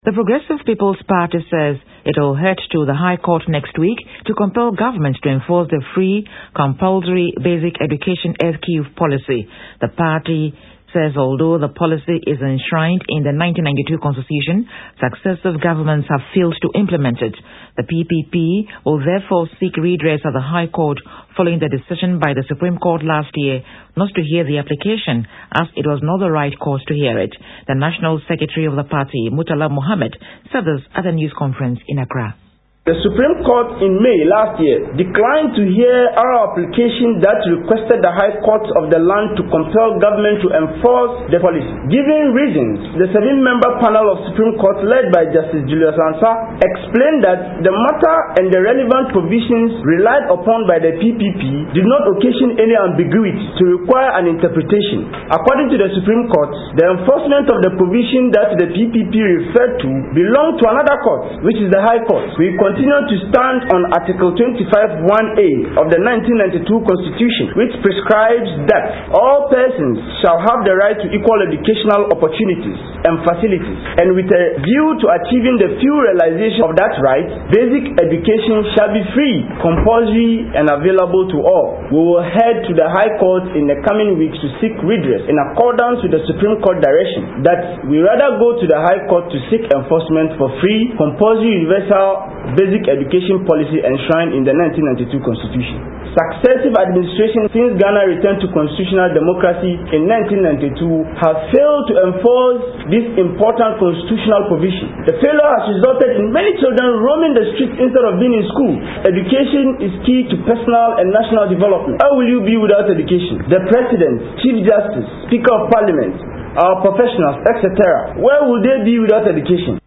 The Progressive People's Party says it will head to the High Court next week to compel governments to enforce the free, compulsory basic education SQ policy. The party says although the policy is enshrined in the 1992 Constitution, successive governments have failed to implement it. The PPP will therefore seek redress at the High Court following the decision by the Supreme Court last year not to hear the application, as it was not the right course to hear it. The National Secretary of the party, Murtala Mohammed, said this at a news conference in Accra. The Supreme Court in May last year declined to hear our application that requested the High Court of the land to compel government to enforce the policy. Giving reasons, the 7-member panel of Supreme Court led by Justice Julius Ansah explained that the matter and the relevant provisions relied upon by the PPP did not occasion any ambiguity to require an interpretation. According to the Supreme Court, the enforcement of the provision that the PPP referred to belonged to another court, which is the High Court. We continue to stand on Article 25(1)(a) of the 1992 Constitution, which prescribes that all persons shall have the right to equal educational opportunities and facilities, and with a view to achieving the full realization of that right, basic education shall be free, compulsory, and available to all. We will head to the High Court in the coming weeks to seek redress in accordance with the Supreme Court direction that we rather go to the High Court to seek enforcement for free, compulsory, universal basic education policy enshrined in the 1992 Constitution. Successive administrations since Ghana returned to constitutional democracy in 1992 have failed to enforce this important constitutional provision. The failure has resulted in many children roaming the streets instead of being in school. Education is key to personal and national development. How will you be without education? The President, Chief Justice, Speaker of Parliament, our professionals, etc. Where will they be without education?